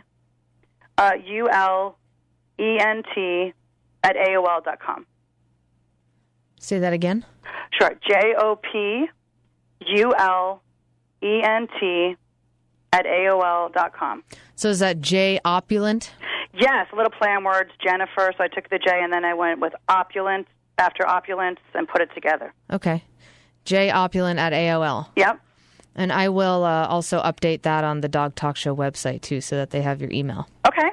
uh, U L E N T at A O L dot com. Say that again? Sure. J O P U L E N T at A O L dot com. So is that J Opulent? Yes, a little play on words, Jennifer. So I took the J and then I went with opulent after opulence and put it together. Okay. J Opulent at A O L. Yep. And I will uh, also update that on the Dog Talk Show website, too, so that they have your email. Okay.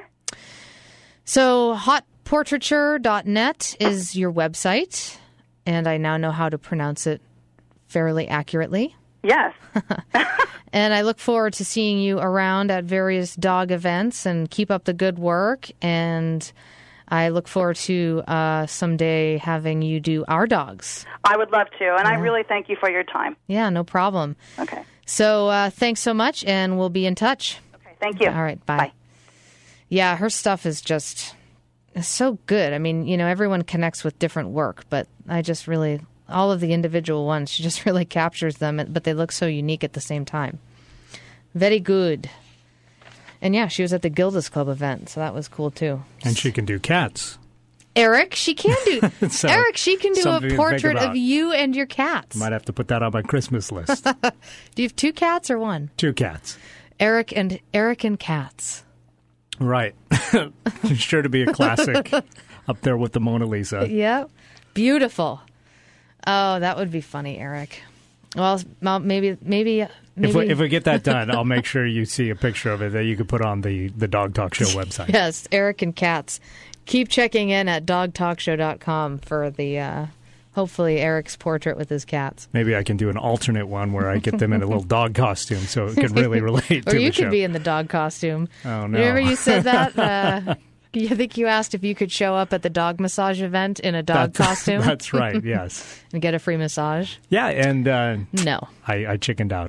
So hot portraiture dot net is your website, and I now know how to pronounce it fairly accurately. Yes. And I look forward to seeing you around at various dog events, and keep up the good work. And I look forward to uh, someday having you do our dogs. I would love to, and yeah. I really thank you for your time. Yeah, no problem. Okay. So uh, thanks so much, and we'll be in touch. Okay, thank you. All right, bye. Bye. Yeah, her stuff is just so good. I mean, you know, everyone connects with different work, but I just really... all of the individual ones, she just really captures them, but they look so unique at the same time. Very good. And yeah, she was at the Gilda's Club event, so that was cool too. And she can do cats. Eric, she can do. So, Eric, she can do something a to portrait think of about. you and your cats. Might have to put that on my Christmas list. Do you have two cats or one? Two cats. Eric and Eric and cats. Right. Sure to be a classic up there with the Mona Lisa. Yeah. Beautiful. Oh, that would be funny, Eric. Well, maybe, maybe, maybe. If we, if we get that done, I'll make sure you see a picture of it that you could put on the, the Dog Talk Show website. Yes, Eric and cats. Keep checking in at dog talk show dot com for the uh, Hopefully Eric's portrait with his cats. Maybe I can do an alternate one where I get them in a little dog costume so it can really relate to the show. Or you could be in the dog costume. Oh, no. Remember you said that? Uh, I think you asked if you could show up at the dog massage event in a dog that's, costume. That's right, yes. And get a free massage? Yeah, and... Uh, no. I, I chickened out.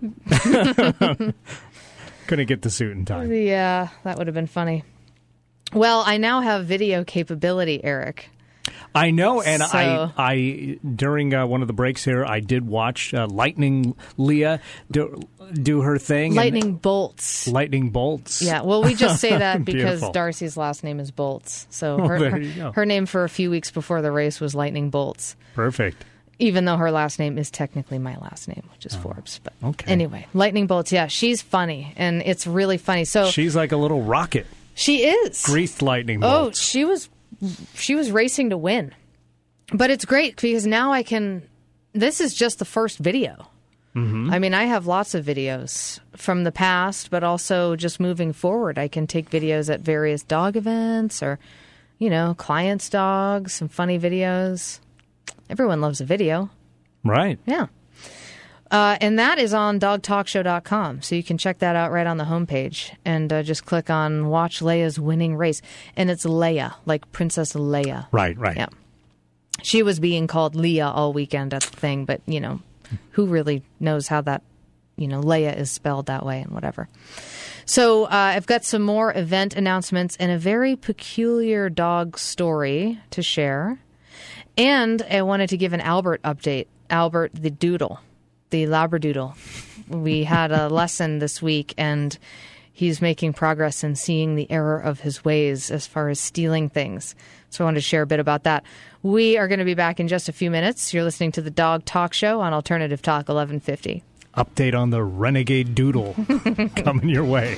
Couldn't get the suit in time. Yeah, that would have been funny. Well, I now have video capability, Eric. I know, and so, I, I during uh, one of the breaks here, I did watch uh, Lightning Leah do, do her thing. Lightning and, bolts. Lightning bolts. Yeah, well, we just say that because Darcy's last name is Bolts. So oh, her, there her, you go. her name for a few weeks before the race was Lightning Bolts. Perfect. Even though her last name is technically my last name, which is oh, Forbes. But okay. Anyway, Lightning Bolts, yeah, she's funny, and it's really funny. So she's like a little rocket. She is. Greased lightning bolts. Oh, she was she was racing to win. But it's great because now I can, this is just the first video. Mm-hmm. I mean, I have lots of videos from the past, but also just moving forward. I can take videos at various dog events or, you know, clients' dogs, some funny videos. Everyone loves a video. Right. Yeah. Uh, and that is on dog talk show dot com. So you can check that out right on the homepage and uh, just click on Watch Leia's Winning Race. And it's Leia, like Princess Leia. Right, right. Yeah. She was being called Leah all weekend at the thing, but, you know, who really knows how that, you know, Leia is spelled that way and whatever. So uh, I've got some more event announcements and a very peculiar dog story to share. And I wanted to give an Albert update. Albert the Doodle, the Labradoodle. We had a lesson this week, and he's making progress in seeing the error of his ways as far as stealing things. So I wanted to share a bit about that. We are going to be back in just a few minutes. You're listening to the Dog Talk Show on Alternative Talk eleven fifty. Update on the Renegade Doodle coming your way.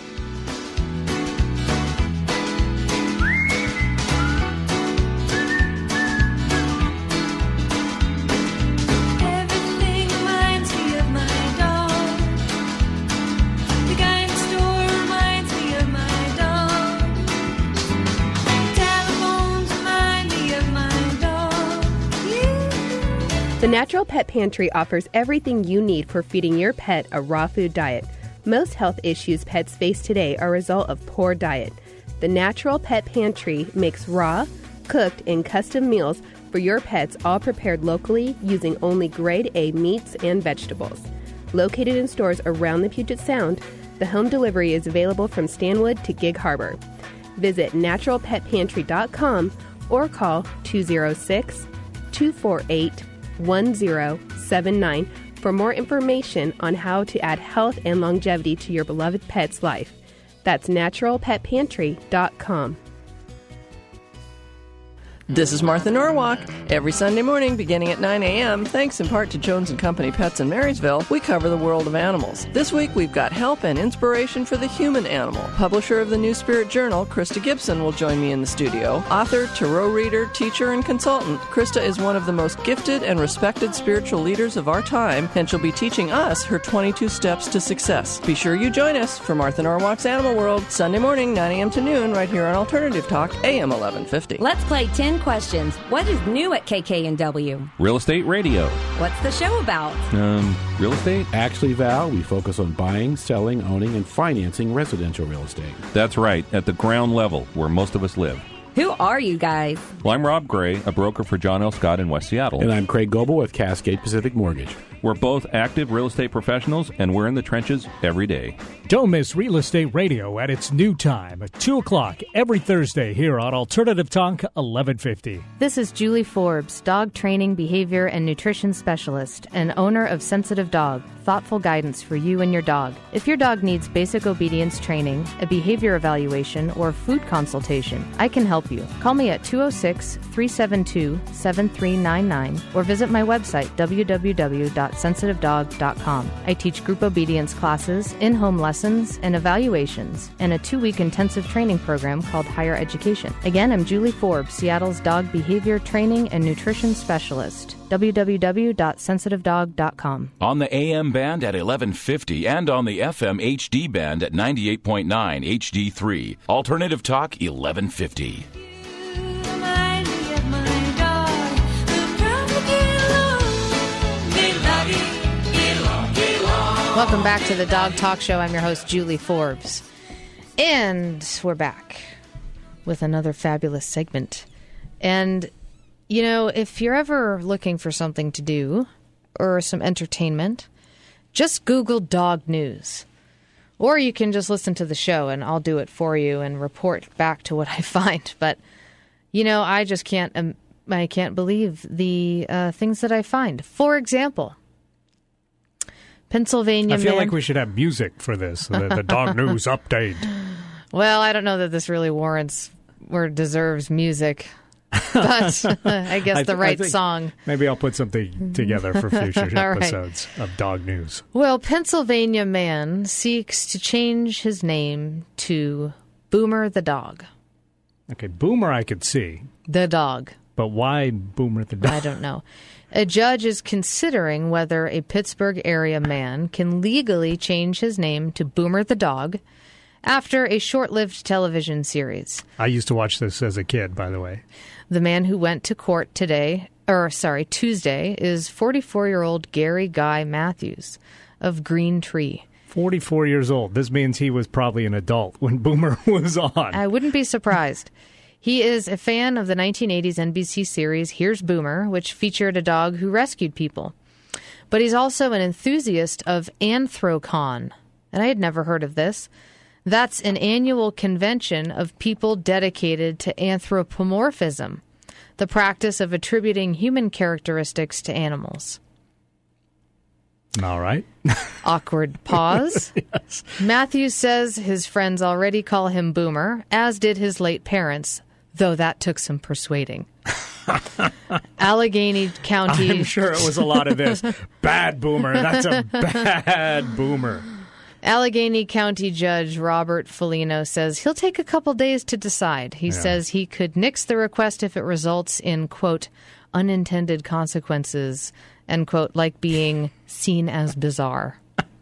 The Natural Pet Pantry offers everything you need for feeding your pet a raw food diet. Most health issues pets face today are a result of poor diet. The Natural Pet Pantry makes raw, cooked, and custom meals for your pets, all prepared locally using only grade A meats and vegetables. Located in stores around the Puget Sound, the home delivery is available from Stanwood to Gig Harbor. Visit natural pet pantry dot com or call two oh six, two four eight, one oh seven nine for more information on how to add health and longevity to your beloved pet's life. That's natural pet pantry dot com. This is Martha Norwalk. Every Sunday morning, beginning at nine a.m., thanks in part to Jones and Company Pets in Marysville, we cover the world of animals. This week, we've got help and inspiration for the human animal. Publisher of the New Spirit Journal, Krista Gibson, will join me in the studio. Author, tarot reader, teacher, and consultant, Krista is one of the most gifted and respected spiritual leaders of our time, and she'll be teaching us her twenty-two steps to success. Be sure you join us for Martha Norwalk's Animal World, Sunday morning, nine a.m. to noon, right here on Alternative Talk, A M eleven fifty. Let's play ten questions. What is new at K K N W? Real Estate Radio. What's the show about? Um, real estate? Actually, Val, we focus on buying, selling, owning, and financing residential real estate. That's right, at the ground level, where most of us live. Who are you guys? Well, I'm Rob Gray, a broker for John L. Scott in West Seattle. And I'm Craig Goebel with Cascade Pacific Mortgage. We're both active real estate professionals, and we're in the trenches every day. Don't miss Real Estate Radio at its new time at two o'clock every Thursday here on Alternative Talk eleven fifty. This is Julie Forbes, dog training, behavior, and nutrition specialist, and owner of Sensitive Dog, thoughtful guidance for you and your dog. If your dog needs basic obedience training, a behavior evaluation, or food consultation, I can help you. Call me at two oh six, three seven two, seven three nine nine or visit my website, w w w dot sensitive dog dot com. I teach group obedience classes, in-home lessons, and evaluations, and a two-week intensive training program called Higher Education. Again, I'm Julie Forbes, Seattle's dog behavior training and nutrition specialist. w w w dot sensitive dog dot com. On the A M band at eleven fifty and on the F M H D band at ninety-eight point nine H D three. Alternative Talk eleven fifty. Remind me of my dog, the propaganda Welcome back to the Dog Talk Show. I'm your host, Julie Forbes. And we're back with another fabulous segment. And, you know, if you're ever looking for something to do or some entertainment, just Google dog news. Or you can just listen to the show and I'll do it for you and report back to what I find. But, you know, I just can't, um, I can't believe the uh, things that I find. For example, Pennsylvania I feel man... like we should have music for this, the, the dog news update. Well, I don't know that this really warrants or deserves music, but I guess I the th- right I think song. Maybe I'll put something together for future All right. episodes of dog news. Well, Pennsylvania man seeks to change his name to Boomer the dog. Okay, Boomer I could see. The dog. But why Boomer the dog? I don't know. A judge is considering whether a Pittsburgh area man can legally change his name to Boomer the dog after a short-lived television series. I used to watch this as a kid, by the way. The man who went to court today, or sorry, Tuesday, is forty-four-year-old Gary Guy Matthews of Green Tree. forty-four years old. This means he was probably an adult when Boomer was on. I wouldn't be surprised. He is a fan of the nineteen eighties N B C series Here's Boomer, which featured a dog who rescued people. But he's also an enthusiast of Anthrocon, and I had never heard of this. That's an annual convention of people dedicated to anthropomorphism, the practice of attributing human characteristics to animals. All right. Awkward pause. Yes. Matthews says his friends already call him Boomer, as did his late parents, though that took some persuading. Allegheny County. I'm sure it was a lot of this. Bad Boomer. That's a bad Boomer. Allegheny County Judge Robert Foligno says he'll take a couple days to decide. He Yeah. says he could nix the request if it results in, quote, unintended consequences, end quote, like being seen as bizarre.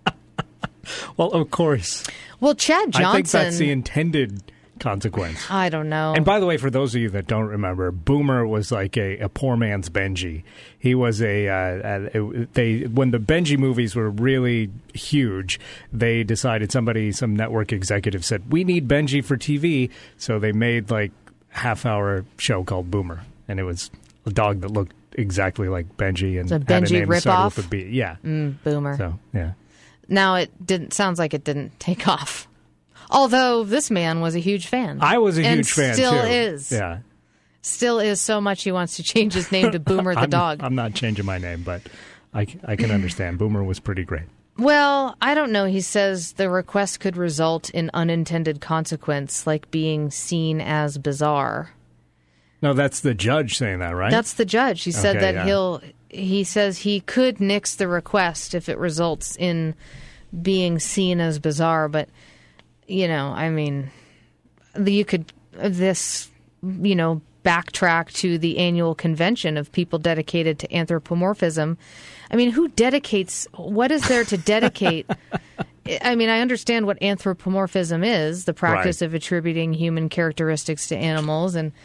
Well, of course. Well, Chad Johnson... I think that's the intended consequence. I don't know. And by the way, for those of you that don't remember, Boomer was like a, a poor man's Benji. He was a, uh, a they when the Benji movies were really huge, they decided somebody, some network executive said, we need Benji for T V, so they made like half hour show called Boomer, and it was a dog that looked exactly like Benji and It's a had Benji a name that started ripoff? with a B. Yeah, Mm, Boomer. so yeah. Now it didn't sounds like it didn't take off. Although this man was a huge fan. I was a and huge fan still too. is. Yeah. Still is so much he wants to change his name to Boomer the I'm, dog. I'm not changing my name, but I, I can understand. Boomer was pretty great. Well, I don't know. He says the request could result in unintended consequence, like being seen as bizarre. No, that's the judge saying that, right? That's the judge. He said Okay, that yeah. he'll. He says he could nix the request if it results in being seen as bizarre. But you know, I mean, you could this, you know, backtrack to the annual convention of people dedicated to anthropomorphism. I mean, who dedicates? What is there to dedicate? I mean, I understand what anthropomorphism is, the practice Right. of attributing human characteristics to animals, and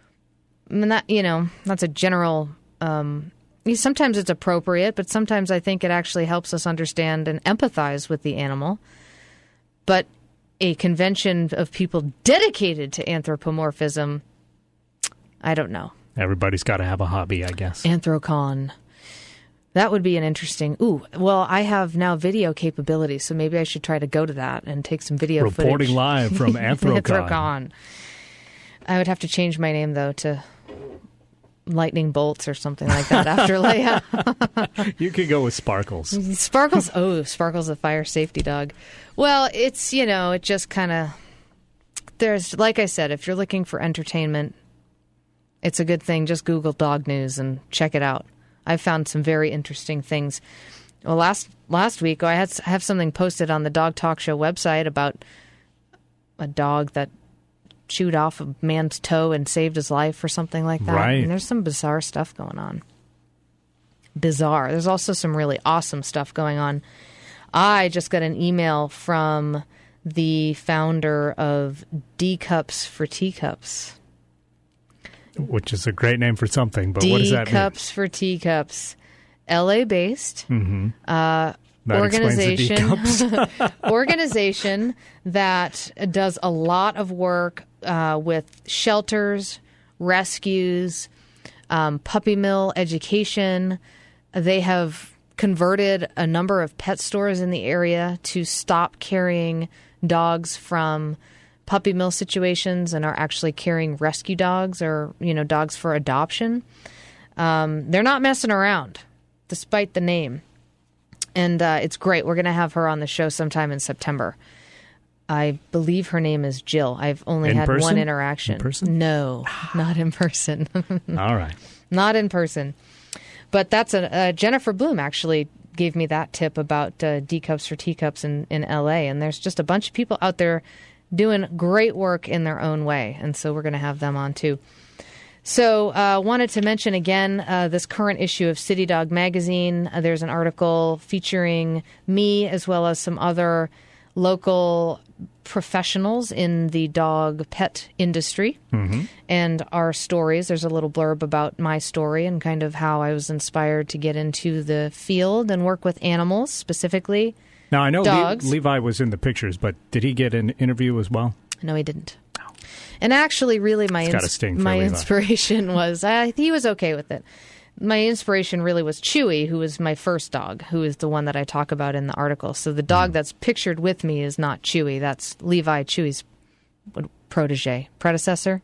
I mean, that, you know, that's a general. Um, sometimes it's appropriate, but sometimes I think it actually helps us understand and empathize with the animal. But a convention of people dedicated to anthropomorphism, I don't know. Everybody's got to have a hobby, I guess. Anthrocon. That would be an interesting... Ooh, well, I have now video capability, so maybe I should try to go to that and take some video footage. Reporting live from Anthrocon. Anthrocon. I would have to change my name, though, to Lightning Bolts or something like that after Leia. You could go with Sparkles. Sparkles. Oh, Sparkles, a fire safety dog. Well, it's, you know, it just kind of... There's, like I said, if you're looking for entertainment, it's a good thing. Just Google dog news and check it out. I've found some very interesting things. Well, last last week, I had I have something posted on the Dog Talk Show website about a dog that chewed off a man's toe and saved his life or something like that. Right. And there's some bizarre stuff going on. Bizarre. There's also some really awesome stuff going on. I just got an email from the founder of D Cups for Teacups. Which is a great name for something, but what does that mean? D Cups for Teacups. L A based. Mm-hmm. Uh, That organization explains the decups. organization that does a lot of work uh, with shelters, rescues, um, puppy mill education. They have converted a number of pet stores in the area to stop carrying dogs from puppy mill situations and are actually carrying rescue dogs or, you know, dogs for adoption. Um, they're not messing around, despite the name. And uh, it's great. We're going to have her on the show sometime in September. I believe her name is Jill. I've only In had person? one interaction. In person? No, not in person. All right. Not in person. But that's a uh, Jennifer Bloom actually gave me that tip about uh, D cups for teacups in, in L A. And there's just a bunch of people out there doing great work in their own way. And so we're going to have them on too. So I uh, wanted to mention again uh, this current issue of City Dog Magazine. Uh, there's an article featuring me as well as some other local professionals in the dog pet industry Mm-hmm. and our stories. There's a little blurb about my story and kind of how I was inspired to get into the field and work with animals, specifically Now, I know Le- dogs. Levi was in the pictures, but did he get an interview as well? No, he didn't. And actually, really, my It's gotta ins- sting for my Levi. inspiration was uh, he was okay with it. My inspiration really was Chewy, who was my first dog, who is the one that I talk about in the article. So the dog that's pictured with me is not Chewy. That's Levi, Chewy's what, protege, predecessor.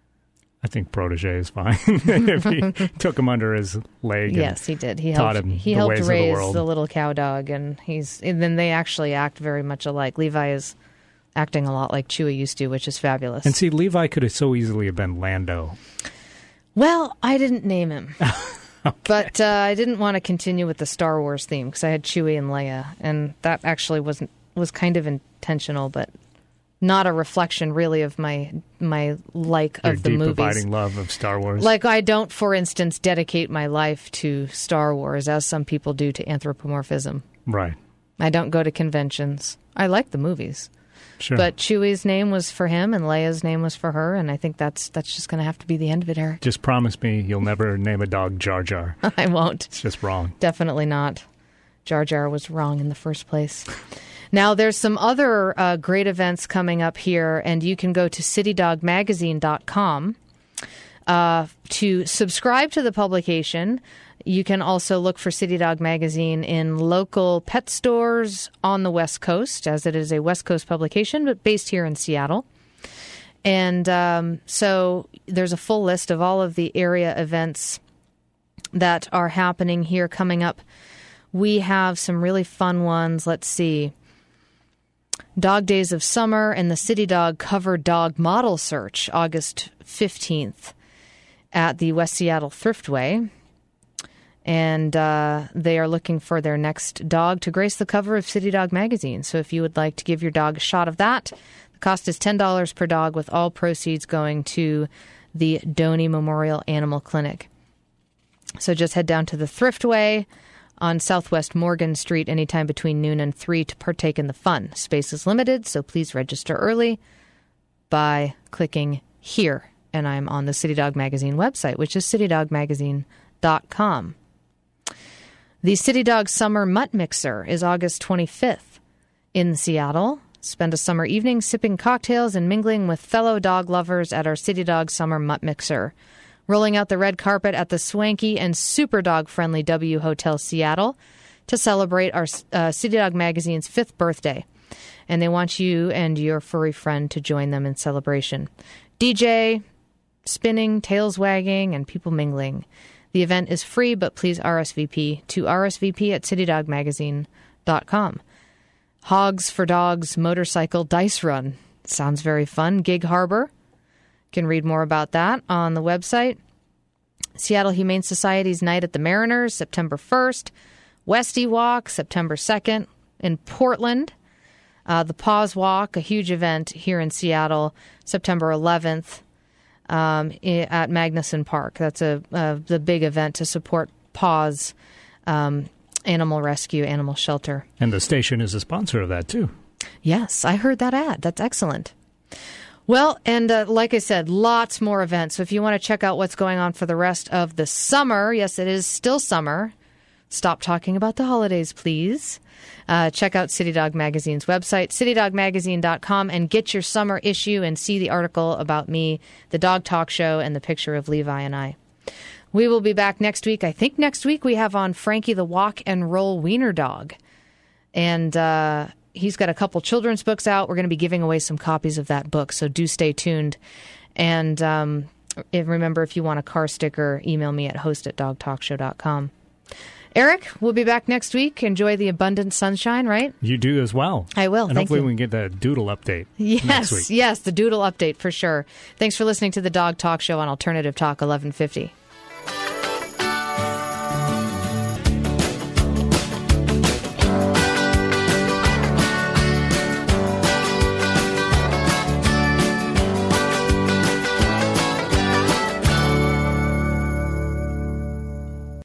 I think protege is fine. If he took him under his leg. And Yes, he did. He taught helped. him He the helped ways of the raise world. the little cow dog, and he's. And then they actually act very much alike. Levi is acting a lot like Chewy used to, which is fabulous. And see, Levi could have so easily have been Lando. Well, I didn't name him. But uh, I didn't want to continue with the Star Wars theme because I had Chewie and Leia, and that actually wasn't was kind of intentional, but not a reflection really of my my like Your of the deep movies. abiding love of Star Wars. Like I don't, for instance, dedicate my life to Star Wars as some people do to anthropomorphism. Right. I don't go to conventions. I like the movies. Sure. But Chewie's name was for him and Leia's name was for her, and I think that's that's just going to have to be the end of it, Eric. Just promise me you'll never name a dog Jar Jar. I won't. It's just wrong. Definitely not. Jar Jar was wrong in the first place. Now, there's some other uh, great events coming up here, and you can go to city dog magazine dot com uh, to subscribe to the publication. You can also look for City Dog Magazine in local pet stores on the West Coast, as it is a West Coast publication, but based here in Seattle. And um, so there's a full list of all of the area events that are happening here coming up. We have some really fun ones. Let's see. Dog Days of Summer and the City Dog Cover Dog Model Search, August fifteenth at the West Seattle Thriftway. And uh, they are looking for their next dog to grace the cover of City Dog Magazine. So if you would like to give your dog a shot of that, the cost is ten dollars per dog, with all proceeds going to the Doney Memorial Animal Clinic. So just head down to the Thriftway on Southwest Morgan Street anytime between noon and three to partake in the fun. Space is limited, so please register early by clicking here. And I'm on the City Dog Magazine website, which is city dog magazine dot com. The City Dog Summer Mutt Mixer is August twenty-fifth in Seattle. Spend a summer evening sipping cocktails and mingling with fellow dog lovers at our City Dog Summer Mutt Mixer. Rolling out the red carpet at the swanky and super dog-friendly W Hotel Seattle to celebrate our uh, City Dog Magazine's fifth birthday. And they want you and your furry friend to join them in celebration. D J, spinning, tails wagging, and people mingling. The event is free, but please R S V P to R S V P at city dog magazine dot com. Hogs for Dogs Motorcycle Dice Run. Sounds very fun. Gig Harbor. You can read more about that on the website. Seattle Humane Society's Night at the Mariners, September first. Westie Walk, September second in Portland. Uh, the Paws Walk, a huge event here in Seattle, September eleventh. Um, at Magnuson Park. That's a, a the big event to support Paws um, Animal Rescue, Animal Shelter. And the station is a sponsor of that, too. Yes, I heard that ad. That's excellent. Well, and uh, like I said, lots more events. So if you want to check out what's going on for the rest of the summer, yes, it is still summer. Stop talking about the holidays, please. Uh, check out City Dog Magazine's website, city dog magazine dot com, and get your summer issue and see the article about me, the Dog Talk Show, and the picture of Levi and I. We will be back next week. I think next week we have on Frankie the Walk and Roll Wiener Dog. And uh, he's got a couple children's books out. We're going to be giving away some copies of that book, so do stay tuned. And um, remember, if you want a car sticker, email me at host at dog talk show dot com. Eric, we'll be back next week. Enjoy the abundant sunshine, right? You do as well. I will. And Thank hopefully you. we can get the doodle update Yes, next week. yes, the doodle update for sure. Thanks for listening to the Dog Talk Show on Alternative Talk eleven fifty.